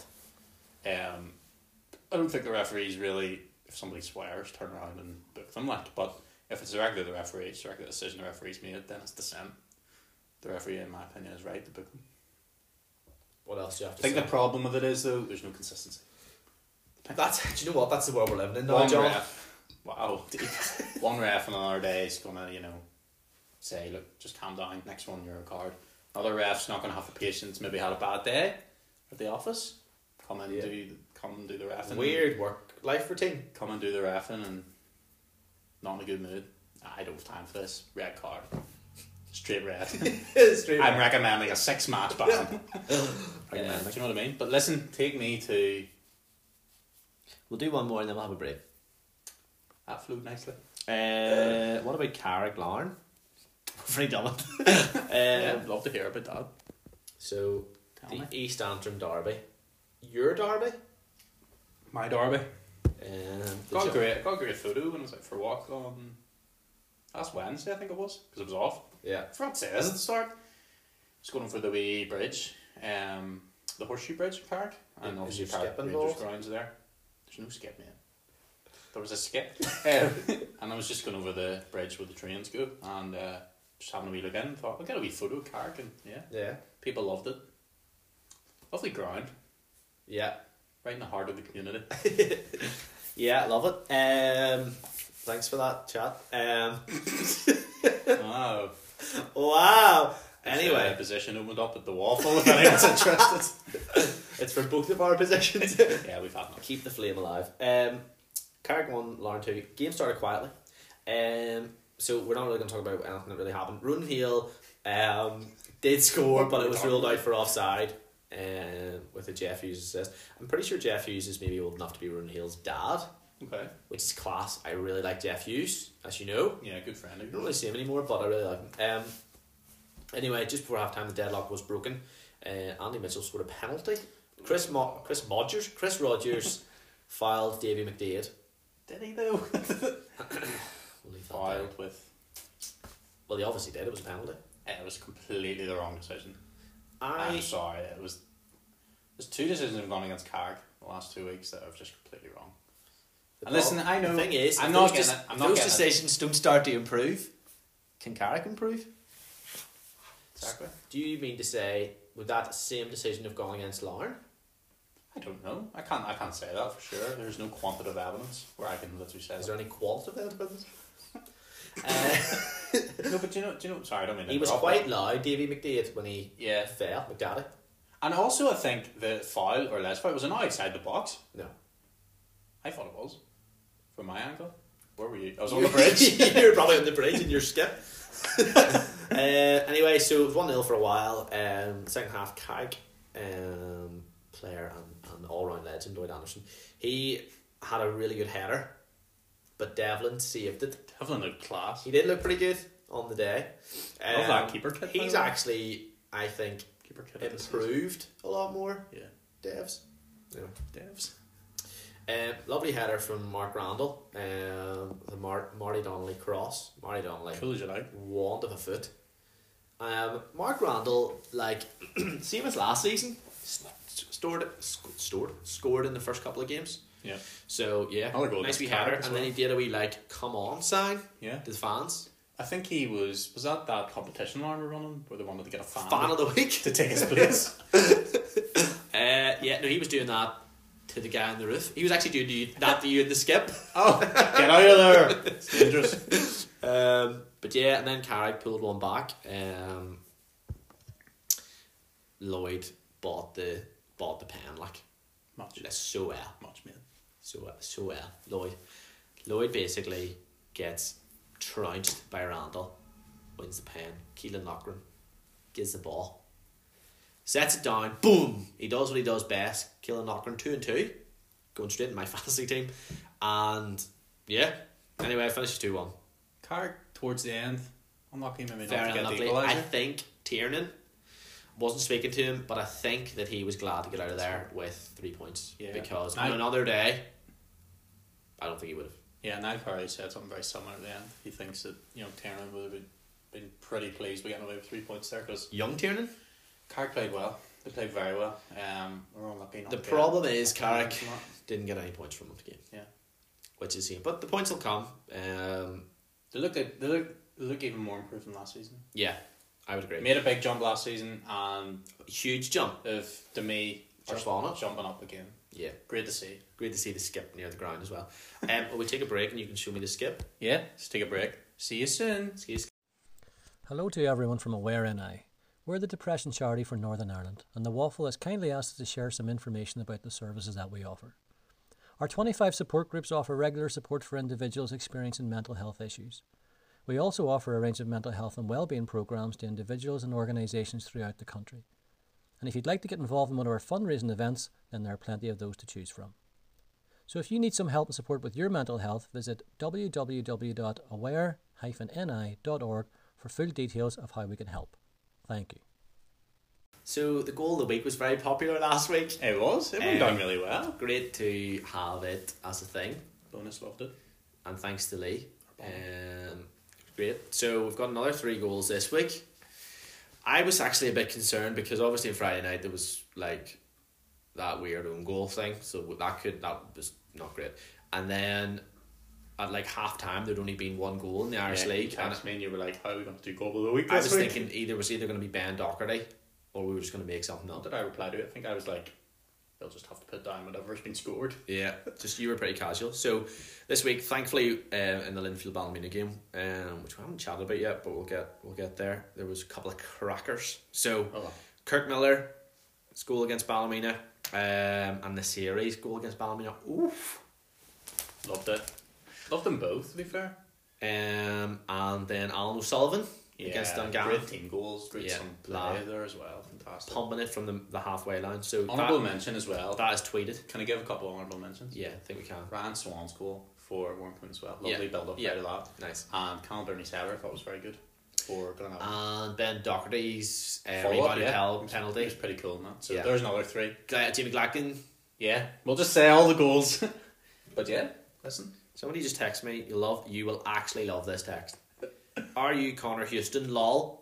Speaker 2: I don't think the referees really, if somebody swears, turn around and book them. Like, but if it's directly the referee, it's directly the decision the referee's made, then it's dissent. The referee, in my opinion, is right to book them.
Speaker 1: What else do you have to
Speaker 2: say? I think
Speaker 1: say?
Speaker 2: the problem with it is, though, there's no consistency.
Speaker 1: Do you know what? That's the world we're living in now, John.
Speaker 2: Wow. One ref on another day is going to, say, look, just calm down, next one, you're a card. Another ref's not going to have the patience, maybe had a bad day at the office. Come and do the reffing.
Speaker 1: Weird work-life routine.
Speaker 2: Come and do the reffing and not in a good mood. I don't have time for this. Red card. Straight red. I'm recommending a 6-match ban. Do you know what I mean? But listen, take me to...
Speaker 1: We'll do one more and then we'll have a break.
Speaker 2: That flowed nicely.
Speaker 1: What about Carrick Larn? We've already done it.
Speaker 2: I'd love to hear about that.
Speaker 1: So, East Antrim derby. Your derby?
Speaker 2: My derby. Got a great photo when I was out for a walk on last Wednesday, I think it was, because it was off.
Speaker 1: Yeah.
Speaker 2: I forgot to say this at the start. Just going for the wee bridge, the horseshoe bridge in Carrick, and obviously Carrick Rangers grounds there. There's no skip, man. There was a skip, and I was just going over the bridge where the trains go, and just having a wee look in, and thought I'll get a wee photo of Carrick, and yeah, people loved it. Lovely ground.
Speaker 1: Yeah.
Speaker 2: Right in the heart of the community.
Speaker 1: Yeah, love it. Thanks for that chat.
Speaker 2: Wow.
Speaker 1: Wow. Anyway,
Speaker 2: a position opened up at the waffle if anyone's interested.
Speaker 1: It's for both of our positions.
Speaker 2: Yeah, we've had enough.
Speaker 1: Keep the flame alive. Carrick 1, Larn 2. Game started quietly. So we're not really going to talk about anything that really happened. Ronan Hill did score, but it was ruled out for offside. With a Jeff Hughes assist. I'm pretty sure Jeff Hughes is maybe old enough to be Ronan Hill's dad.
Speaker 2: Okay.
Speaker 1: Which is class. I really like Jeff Hughes, as you know.
Speaker 2: Yeah, good friend.
Speaker 1: I don't really see him anymore, but I really like him. Anyway, just before half time, the deadlock was broken. Andy Mitchell scored a penalty. Chris Rogers fouled Davy McDade.
Speaker 2: Did he though?
Speaker 1: We'll leave that
Speaker 2: fouled
Speaker 1: there.
Speaker 2: with.
Speaker 1: Well, he obviously did. It was a penalty.
Speaker 2: It was completely the wrong decision.
Speaker 1: I'm
Speaker 2: sorry. There's 2 decisions have gone against Carrick the last 2 weeks that are just completely wrong. And listen, I know.
Speaker 1: The thing is,
Speaker 2: I'm
Speaker 1: if
Speaker 2: not
Speaker 1: those,
Speaker 2: getting it. I'm
Speaker 1: if
Speaker 2: not
Speaker 1: those
Speaker 2: getting
Speaker 1: decisions don't start to improve, can Carrick improve?
Speaker 2: Exactly.
Speaker 1: Do you mean to say, would that same decision have gone against Larn?
Speaker 2: I don't know. I can't say that for sure. There's no quantitative evidence where I can literally say.
Speaker 1: Is there any qualitative evidence?
Speaker 2: No, but do you know? Sorry, I don't mean.
Speaker 1: He was quite loud, Davy McDade, when he fell, McDaddy.
Speaker 2: And also, I think the foul or less foul was not outside the box.
Speaker 1: No,
Speaker 2: I thought it was. From my angle, where were you? I was on the bridge.
Speaker 1: You were probably on the bridge in your skip. Anyway, so it was 1-0 for a while. Second half, Carrick player and all-round legend Lloyd Anderson. He had a really good header, but Devlin saved it.
Speaker 2: Devlin looked class.
Speaker 1: He did look pretty good on the day.
Speaker 2: Love that keeper kit.
Speaker 1: He's actually, I think,
Speaker 2: keeper kit
Speaker 1: improved a lot more.
Speaker 2: Yeah,
Speaker 1: Devs.
Speaker 2: Yeah, Devs.
Speaker 1: Lovely header from Mark Randall. The Marty Donnelly cross. Marty Donnelly.
Speaker 2: Cool as you like.
Speaker 1: Wand of a foot. Mark Randall, like, same as last season, scored in the first couple of games.
Speaker 2: Yeah.
Speaker 1: So yeah, nice wee header, and then he did a wee like "come on" sign.
Speaker 2: Yeah.
Speaker 1: To the fans.
Speaker 2: I think he was that competition line we're running where they wanted to get a fan
Speaker 1: of the week
Speaker 2: to take his place.
Speaker 1: Yeah, no, he was doing that to the guy on the roof. He was actually doing that to you in the skip.
Speaker 2: Oh, get out of there! It's dangerous.
Speaker 1: But yeah, and then Carrick pulled one back. Lloyd bought the pen like
Speaker 2: Much.
Speaker 1: so well.
Speaker 2: Much, man.
Speaker 1: So well. Lloyd basically gets trounced by Randall, wins the pen. Keelan Loughran gives the ball, sets it down, boom! He does what he does best. Keelan Loughran 2-2, going straight in my fantasy team, and yeah. Anyway, I finished 2-1.
Speaker 2: Carrick towards the end, unlucky maybe
Speaker 1: Very
Speaker 2: not to get the
Speaker 1: unlucky. I
Speaker 2: equaliser.
Speaker 1: think Tiernan, wasn't speaking to him, but I think that he was glad to get out of there with 3 points.
Speaker 2: Yeah.
Speaker 1: Because
Speaker 2: I-
Speaker 1: on another day, I don't think he would have.
Speaker 2: Yeah, Niall Perry said something very similar at the end. He thinks that, Tiernan would have been pretty pleased with getting away with 3 points there because
Speaker 1: Young Tiernan?
Speaker 2: Carrick played well. They played very well. We're unlucky not
Speaker 1: The
Speaker 2: to get
Speaker 1: problem is
Speaker 2: a
Speaker 1: Carrick
Speaker 2: point from that.
Speaker 1: didn't get any points from the game.
Speaker 2: Yeah.
Speaker 1: Which is a shame. But the points will come.
Speaker 2: They look even more improved than last season.
Speaker 1: Yeah, I would agree.
Speaker 2: Made a big jump last season and
Speaker 1: Huge jump.
Speaker 2: if to me are
Speaker 1: Jump on it.
Speaker 2: jumping up again.
Speaker 1: Yeah.
Speaker 2: Great to see.
Speaker 1: Great to see the skip near the ground as well. We'll take a break and you can show me the skip.
Speaker 2: Yeah, let's take a break. See you soon.
Speaker 1: Excuse.
Speaker 3: Hello to everyone from Aware NI. We're the depression charity for Northern Ireland, and the Waffle has kindly asked us to share some information about the services that we offer. Our 25 support groups offer regular support for individuals experiencing mental health issues. We also offer a range of mental health and wellbeing programs to individuals and organisations throughout the country. And if you'd like to get involved in one of our fundraising events, then there are plenty of those to choose from. So if you need some help and support with your mental health, visit www.aware-ni.org for full details of how we can help. Thank you.
Speaker 1: So the goal of the week was very popular last week.
Speaker 2: It was. It went down really well.
Speaker 1: Great to have it as a thing.
Speaker 2: Bonus loved it.
Speaker 1: And thanks to Lee. Great. So we've got another 3 goals this week. I was actually a bit concerned because obviously on Friday night there was like that weird own goal thing, so that was not great. And then at like half time there'd only been 1 goal in the Irish League.
Speaker 2: You texted me and you were like, how are we going to do goal of the week
Speaker 1: I
Speaker 2: this
Speaker 1: was
Speaker 2: week?
Speaker 1: thinking either going to be Ben Doherty or we were just going to make something
Speaker 2: What
Speaker 1: up.
Speaker 2: did I reply to it? I think I was like, they'll just have to put down whatever's been scored.
Speaker 1: Yeah, just you were pretty casual. So this week, thankfully, in the Linfield Ballymena game, which we haven't chatted about yet, but we'll get there. There was a couple of crackers. So Kirk Miller, goal against Ballymena, and the series goal against Ballymena. Oof,
Speaker 2: Loved it. Loved them both, to be fair.
Speaker 1: and then Alan O'Sullivan against Dungannon,
Speaker 2: Great team goals. Great some play there as well. Fantastic.
Speaker 1: pumping it from the halfway line. So
Speaker 2: Honourable mention as well.
Speaker 1: that is tweeted.
Speaker 2: Can I give a couple of honourable mentions?
Speaker 1: Yeah, I think we can.
Speaker 2: Ryan Swan's goal for Warmpoint as well. Lovely build up out of that.
Speaker 1: Nice.
Speaker 2: And Conor Bernie's header I thought was very good for Glenavon.
Speaker 1: And Ben Doherty's
Speaker 2: Follow-up,
Speaker 1: rebounded
Speaker 2: It
Speaker 1: penalty.
Speaker 2: was pretty cool in that. So
Speaker 1: Yeah.
Speaker 2: there's another 3.
Speaker 1: Jamie Glacken.
Speaker 2: Yeah. We'll just say all the goals. But yeah, listen.
Speaker 1: Somebody just text me. You will actually love this text. Are you Connor Houston? Lol.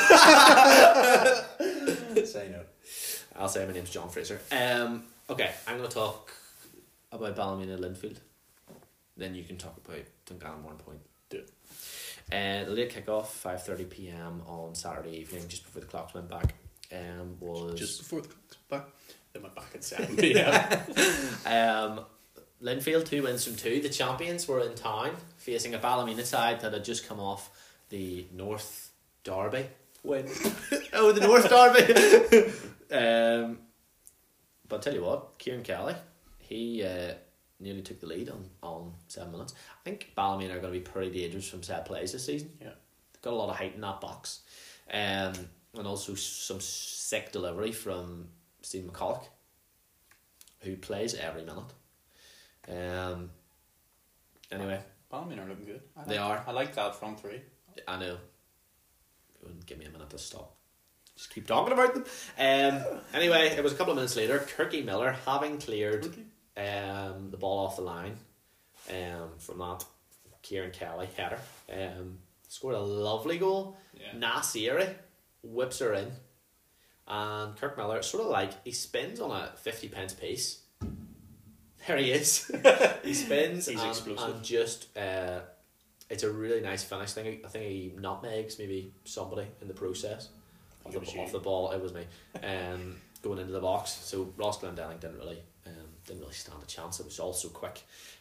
Speaker 2: Say no.
Speaker 1: I'll say my name's John Fraser. Okay, I'm going to talk about Ballymena Linfield. Then you can talk about Dungannon Warrenpoint.
Speaker 2: Do it.
Speaker 1: The late kick-off, 5:30 p.m. on Saturday evening, just before the clocks went back, was...
Speaker 2: Just before the clock's back. They went back at 7 p.m.
Speaker 1: Linfield 2 wins from 2. The champions were in town facing a Ballymena side that had just come off the North Derby win. Oh, the North Derby. But I'll tell you what, Kieran Kelly, he nearly took the lead on 7 minutes. I think Ballymena are going to be pretty dangerous from set plays this season.
Speaker 2: Yeah.
Speaker 1: They've got a lot of height in that box. And also some sick delivery from Stephen McCulloch, who plays every minute. Anyway,
Speaker 2: Ballymena are looking good.
Speaker 1: They are.
Speaker 2: I like that front 3.
Speaker 1: I know. You wouldn't give me a minute to stop. Just keep talking about them. Anyway, it was a couple of minutes later. Kirky Miller, having cleared the ball off the line from that Kieran Kelly header, scored a lovely goal.
Speaker 2: Yeah.
Speaker 1: Nasiri whips her in, and Kirk Miller sort of like he spins on a 50p piece. There he is. He spins.
Speaker 2: He's explosive.
Speaker 1: And just it's a really nice finish thing. I think he nutmegs maybe somebody in the process off the ball. It was me. Going into the box. So Ross Glendenning didn't really didn't really stand a chance. It was all so quick.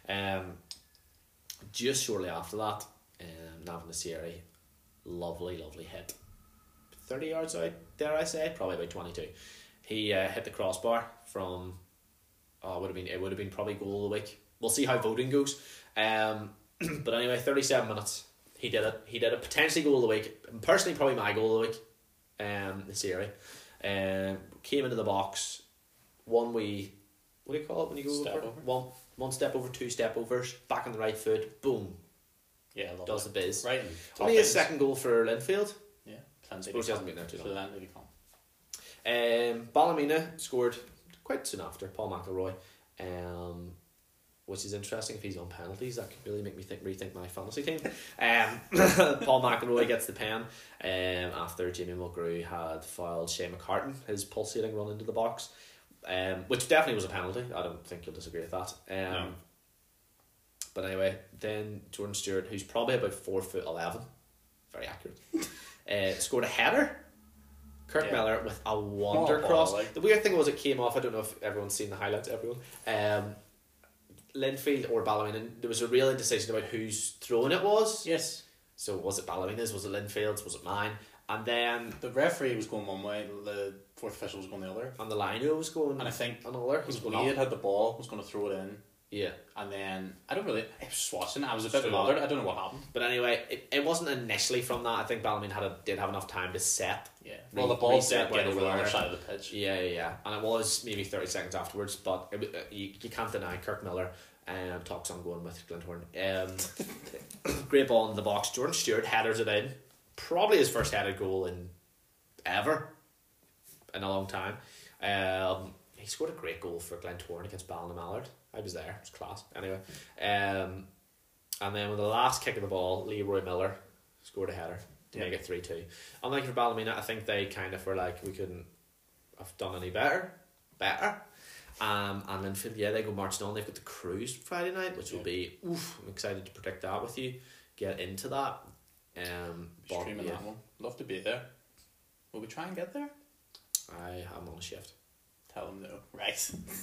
Speaker 1: Just shortly after that, Navan Nassiri, lovely hit. 30 yards out, dare I say, probably about 22. He hit the crossbar from, it would have been probably goal of the week. We'll see how voting goes. But anyway, 37 minutes. He did it. He did it. Potentially goal of the week. Personally, probably my goal of the week. Nassiri. Came into the box. What do you call it when you go
Speaker 2: Step
Speaker 1: over? One step over, 2 step overs, back on the right foot, boom.
Speaker 2: Yeah, lovely.
Speaker 1: Does the biz.
Speaker 2: Right.
Speaker 1: Only his second goal for Linfield.
Speaker 2: Yeah.
Speaker 1: I suppose he hasn't been there too long.
Speaker 2: long.
Speaker 1: Ballymena scored quite soon after, Paul McElroy, which is interesting. If he's on penalties, that could really make me rethink my fantasy team. Paul McElroy gets the pen after Jamie Mulgrew had fouled Shea McCartan, his pulsating run into the box, which definitely was a penalty. I don't think you'll disagree with that.
Speaker 2: No.
Speaker 1: But anyway, then Jordan Stewart, who's probably about 4'11", very accurate, scored a header. Kirk Miller with a wonder cross. The weird thing was it came off. I don't know if everyone's seen the highlights. Linfield or Ballymena. There was a real indecision about whose throwing it was.
Speaker 2: Yes.
Speaker 1: So was it Ballymena's? Was it Linfield's? Was it mine? And then
Speaker 2: the referee was going one way, the fourth official was going the other.
Speaker 1: And the lino was going.
Speaker 2: And I think
Speaker 1: another. He was going
Speaker 2: Wade had the ball, was going to throw it in.
Speaker 1: Yeah.
Speaker 2: And then I was watching. I was a bit bothered. I don't know what happened.
Speaker 1: But anyway, it wasn't initially from that. I think Ballymena did have enough time to set.
Speaker 2: Yeah. Well, the ball
Speaker 1: set
Speaker 2: get over the other side of the pitch.
Speaker 1: Yeah. And it was maybe 30 seconds afterwards, but you can't deny Kirk Miller. Talks on going with Glentoran. Great ball in the box. Jordan Stewart headers it in. Probably his first headed goal in a long time. He scored a great goal for Glentoran against Ballymallard. I was there. It was class. Anyway, and then with the last kick of the ball, Leroy Miller scored a header to make it 3-2. Unlike for Ballymena, I think they kind of were like, we couldn't have done any better. And Linfield, they go marching on. They've got the Cruise Friday night, which will be I'm excited to predict that with you. Get into that.
Speaker 2: Streaming that one. Love to be there. Will we try and get there?
Speaker 1: I am on a shift.
Speaker 2: Tell them no. Right.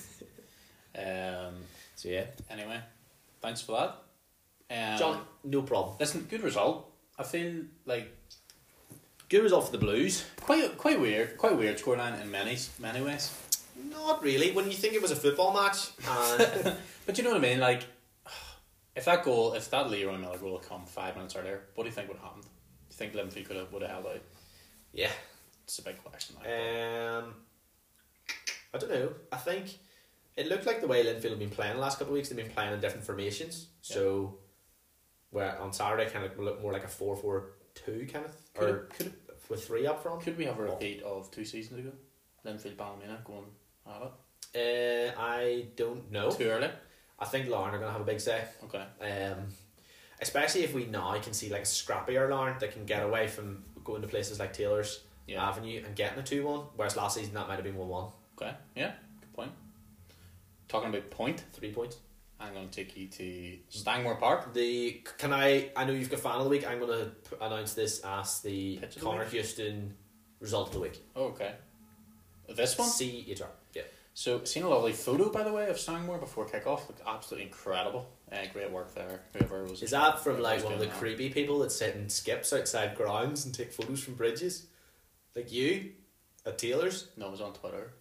Speaker 1: So yeah.
Speaker 2: Anyway, thanks for that.
Speaker 1: John, no problem.
Speaker 2: Listen, good result. I feel like
Speaker 1: good result for the Blues.
Speaker 2: Quite weird scoreline in many ways.
Speaker 1: Not really. When you think it was a football match,
Speaker 2: but you know what I mean. Like, if that Leroy Miller goal had come 5 minutes earlier, what do you think would have happened? Do you think Linfield would have held out?
Speaker 1: Yeah,
Speaker 2: it's a big question.
Speaker 1: I don't know. I think it looked like the way Linfield have been playing the last couple of weeks. They've been playing in different formations. Yeah. So, where on Saturday kind of looked more like a 4-4-2 kind of, with 3 up front.
Speaker 2: Could we have a repeat of 2 seasons ago? Linfield Ballymena going at it.
Speaker 1: I don't know.
Speaker 2: Too early.
Speaker 1: I think Larne are going to have a big say.
Speaker 2: Okay.
Speaker 1: Especially if we now can see like a scrappier Larne that can get away from going to places like Taylor's Avenue and getting a 2-1, whereas last season that might have been 1-1.
Speaker 2: Okay. Yeah. Good point. Talking about 3 points. I'm going to take you to Stangmore Park.
Speaker 1: I know you've got fan of the week. I'm going to announce this as the Connor Houston result of the week.
Speaker 2: Oh, okay. This one?
Speaker 1: CHR. Yeah.
Speaker 2: So, seen a lovely photo, by the way, of Stangmore before kickoff. Looked absolutely incredible. Great work there. Whoever was.
Speaker 1: Is that from like one of the creepy people that sit in skips outside grounds and take photos from bridges? Like you? At Taylor's?
Speaker 2: No, it was on Twitter.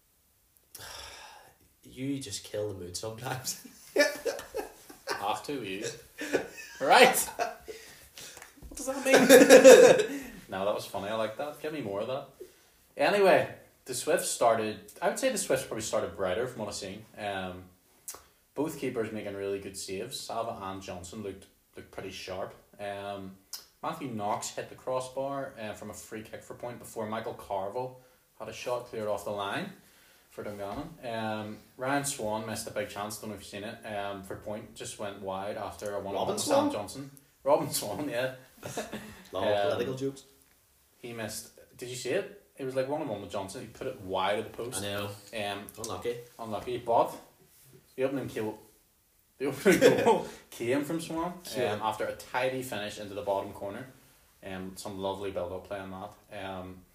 Speaker 1: You just kill the mood sometimes.
Speaker 2: Have to, you. Right. What does that mean? No, that was funny. I like that. Give me more of that. Anyway, the Swifts started. I would say the Swifts probably started brighter from what I've seen. Both keepers making really good saves. Sava and Johnson looked pretty sharp. Matthew Knox hit the crossbar from a free kick for point before Michael Carville had a shot cleared off the line for Dungannon. Ryan Swan missed a big chance, don't know if you've seen it, for point, just went wide after a one-on-one with Sam Johnson. Robin Swan, yeah.
Speaker 1: Lot of political jokes.
Speaker 2: He missed, did you see it? It was like one-on-one with Johnson, he put it wide of the post.
Speaker 1: I know. Unlucky.
Speaker 2: But the opening goal came from Swan after a tidy finish into the bottom corner. Some lovely build-up play on that.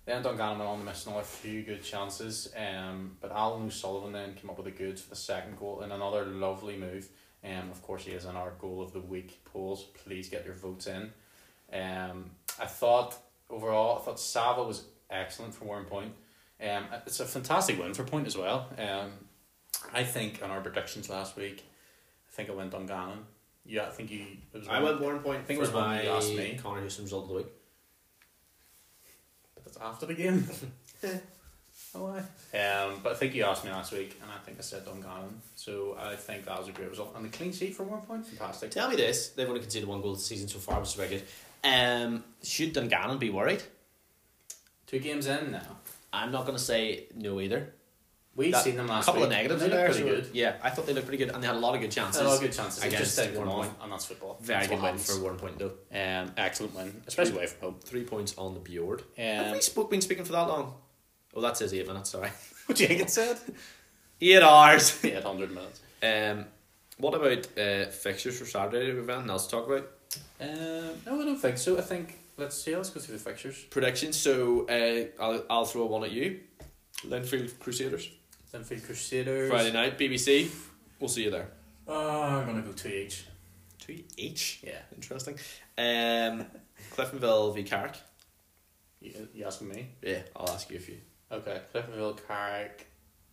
Speaker 2: Then Dungannon went on to miss another few good chances, but Alan O'Sullivan then came up with the goods for the second goal in another lovely move. Of course, he is in our goal of the week polls. Please get your votes in. I thought Sava was excellent for Warren Point. It's a fantastic win for Point as well. I think on our predictions last week, I think I went Dungannon. Yeah, I think you.
Speaker 1: I went Warren Point.
Speaker 2: I think
Speaker 1: for
Speaker 2: it was one
Speaker 1: my
Speaker 2: you asked me.
Speaker 1: Connor Houston result of the week.
Speaker 2: But that's after the game. Oh, but I think you asked me last week, and I think I said Dungannon. So I think that was a great result. And the clean sheet for 1 point, fantastic.
Speaker 1: Tell me this: they've only conceded 1 goal this season so far, which is very good. Should Dungannon be worried?
Speaker 2: 2 games in now.
Speaker 1: I'm not going to say no either.
Speaker 2: We've seen them last week.
Speaker 1: A couple of negatives
Speaker 2: they
Speaker 1: in there.
Speaker 2: looked pretty good.
Speaker 1: Yeah, I thought they looked pretty good, and they had a lot of good chances.
Speaker 2: A lot of good chances. It
Speaker 1: against
Speaker 2: just didn't come
Speaker 1: Warren
Speaker 2: off,
Speaker 1: Point.
Speaker 2: and that's football.
Speaker 1: Very
Speaker 2: That's
Speaker 1: good
Speaker 2: what
Speaker 1: win
Speaker 2: happens.
Speaker 1: for Warren Point, though.
Speaker 2: Excellent win, especially away from home.
Speaker 1: 3 points on the board. Have we been speaking for that long? Oh, that says 8 minutes. Sorry.
Speaker 2: What do you think it said?
Speaker 1: 8 hours.
Speaker 2: 800 minutes.
Speaker 1: What about fixtures for Saturday? Do we have anything else to talk about?
Speaker 2: No, I don't think so. I think let's go through the fixtures.
Speaker 1: Predictions. So I'll throw one at you. Linfield Crusaders.
Speaker 2: Linfield Crusaders.
Speaker 1: Friday night, BBC. We'll see you there.
Speaker 2: I'm gonna go 2 each.
Speaker 1: 2 each.
Speaker 2: Yeah.
Speaker 1: Interesting. Cliftonville v Carrick.
Speaker 2: You asking me?
Speaker 1: Yeah, I'll ask you a few.
Speaker 2: Okay, Cliftonville, Carrick.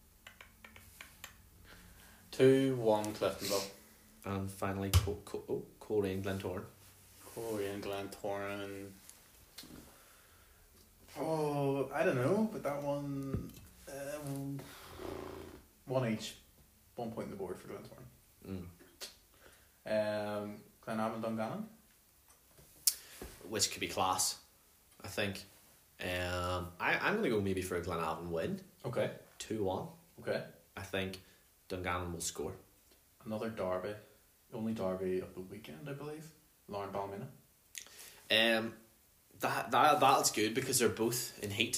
Speaker 2: 2-1 Cliftonville.
Speaker 1: And finally, Coleraine Glentoran.
Speaker 2: Coleraine Glentoran. Oh, I don't know, but that one. 1 each. 1 point on the board for Glentoran. Glenavon Dungannon.
Speaker 1: Which could be class, I think. I'm going to go maybe for a Glenavon win.
Speaker 2: Okay.
Speaker 1: 2-1.
Speaker 2: Okay.
Speaker 1: I think Dungannon will score.
Speaker 2: Another derby. The only derby of the weekend, I believe. Lauren Ballymena.
Speaker 1: That's good because they're both in heat.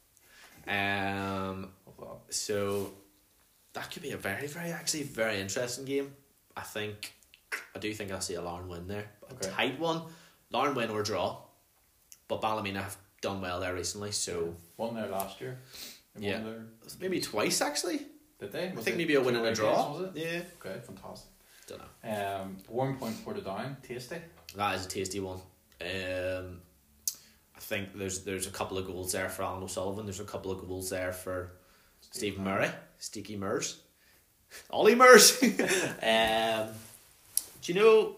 Speaker 1: So that could be a very, very interesting game. I do think I'll see a Lauren win there. A tight one. Lauren win or draw. But Ballymena have done well there recently, so...
Speaker 2: Won there last year.
Speaker 1: Yeah. Maybe twice, actually.
Speaker 2: Did they?
Speaker 1: I think maybe a win and a draw.
Speaker 2: Was it?
Speaker 1: Yeah.
Speaker 2: Okay, fantastic.
Speaker 1: Don't know.
Speaker 2: Warm Point Portadown, tasty.
Speaker 1: That is a tasty one. I think there's a couple of goals there for Alan O'Sullivan. There's a couple of goals there for Stephen Murray. Steaky Murs. Ollie Murs. Do you know...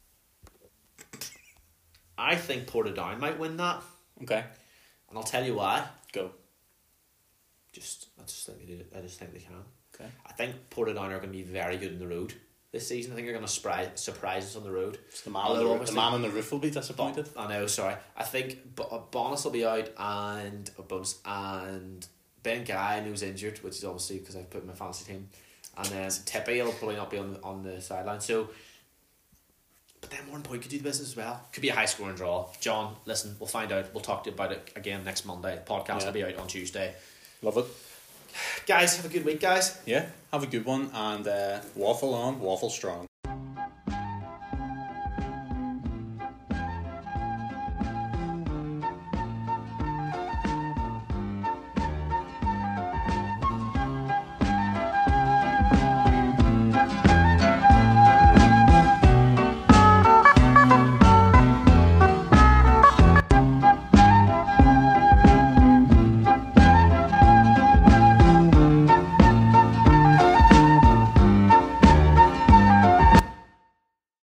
Speaker 1: I think Portadown might win that.
Speaker 2: Okay.
Speaker 1: And I'll tell you why.
Speaker 2: Go.
Speaker 1: I just think they can.
Speaker 2: Okay.
Speaker 1: I think Portadown are going to be very good on the road this season. I think they're going to surprise us on the road.
Speaker 2: The man on the roof will be disappointed.
Speaker 1: I know, sorry. I think Bonus will be out and Ben Guy, who's injured, which is obviously because I've put in my fantasy team. And then Tippy will probably not be on the sideline. So, but then Warren Point could do the business as well. Could be a high scoring draw. John, listen, we'll find out. We'll talk to you about it again next Monday. The podcast will be out on Tuesday.
Speaker 2: Love it.
Speaker 1: Guys, have a good week, guys.
Speaker 2: Yeah, have a good one and waffle on, waffle strong.